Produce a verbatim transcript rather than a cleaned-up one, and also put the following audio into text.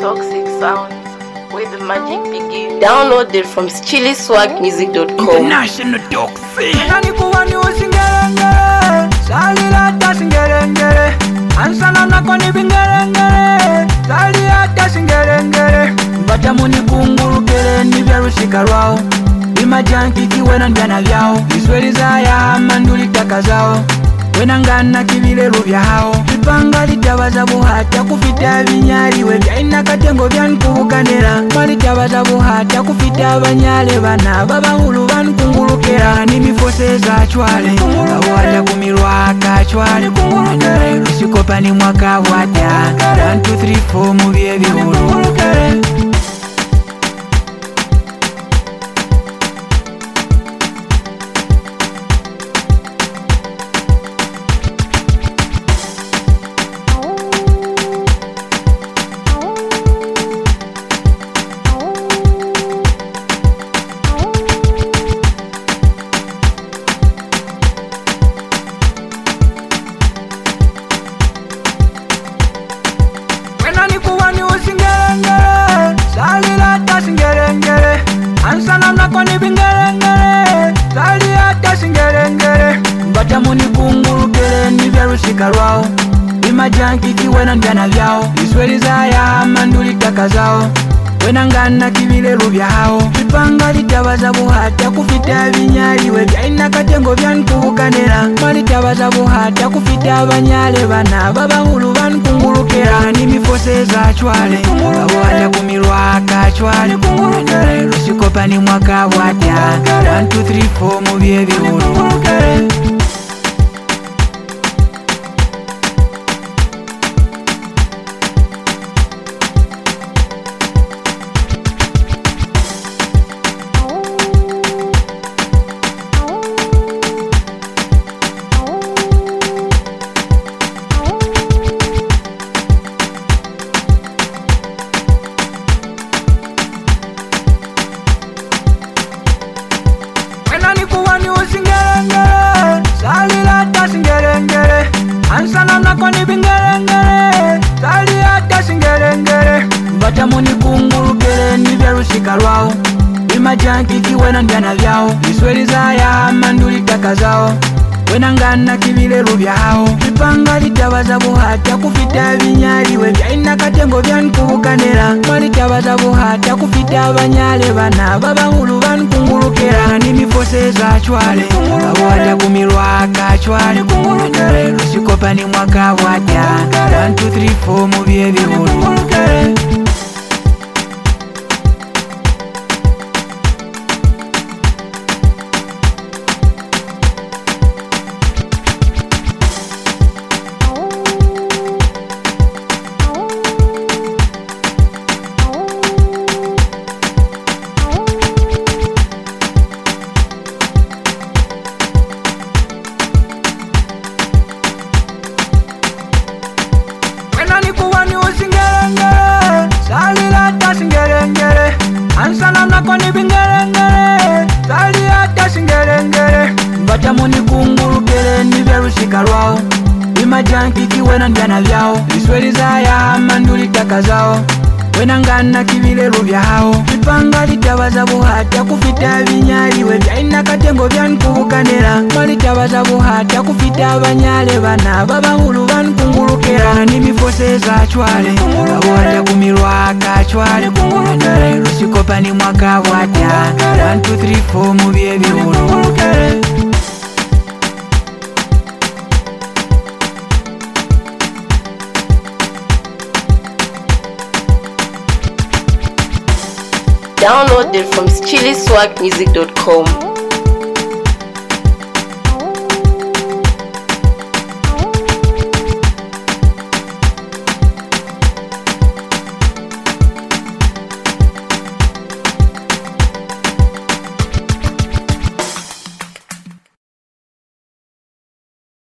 Toxic sounds where the magic begins. Downloaded from chili swag music dot com. International Toxic. Nani kuwa ni usingerengere, sali hata singerengere. Ansana nako ni bingerengere, sali hata singerengere. Mbata muni kungurukere ni vya rusika rwao. Bima janki kiwena ndana vyao. Isweli zaya manduli taka zao. Wena ngana kivile ruvya hao. Vipanga litawaza buhata kufita vinyali we vya ina katengo vya nkubukanera. Malitawaza buhata kufita banyale bana baba hulu van kungurukera. Ni mifose za chwale awala kumirwa kachwale kungurukere. Rusikopa ni mwaka wata one two three four muvye vihulu. Nani kuwa ni usingerengere, sali hata singerengere. Ansana nako ni bingerengere, sali hata singerengere. Mbata muni kungurukere ni vya rusika rwao. Bima janki kiwena ndana vyao. Isweli zaya manduli taka zao. Wena ngana kivile ruvya hao. Vipanga litawaza buhata kufita vinyali we vya ina katengo vya nkubukanera. Malitawaza buhata kufita banyale bana baba hulu van kungurukera. Ni mifose za chwale awala kumirwa kachwale kungurukere. Rusikopa ni mwaka wata one two three four muvye vihulu. Nani kuwa ni usingerengere, sali hata singerengere. Ansana nako ni bingerengere, sali hata singerengere. Mbata muni kungurukere ni vya rusika rwao. Bima janki kiwena ndana vyao. Isweli zaya manduli taka zao. Wena ngana kivile ruvya hao. Vipanga litawaza buhata kufita vinyali we vya ina katengo vya nkubukanera. Malitawaza buhata kufita banyale bana baba hulu van kungurukera. Ni mifose za chwale awala kumirwa kachwale kungurukere. Rusikopa ni mwaka wata one two three four muvye vihulu. Nani kuwa ni usingerengere, sali hata singerengere. Ansana nako ni bingerengere, sali hata singerengere. Mbata muni kungurukere ni vya rusika rwao. Bima janki kiwena ndana vyao. Isweli zaya manduli taka zao. Wena ngana kivile ruvya hao. Vipanga litawaza buhata kufita vinyali we vya ina katengo vya nkubukanera. Malitawaza buhata kufita banyale bana baba hulu van kungurukera. Ni mifose za chwale awala kumirwa kachwale kungurukere. Rusikopa ni mwaka wata one two three four muvye vihulu. Downloaded from chili swag music dot com.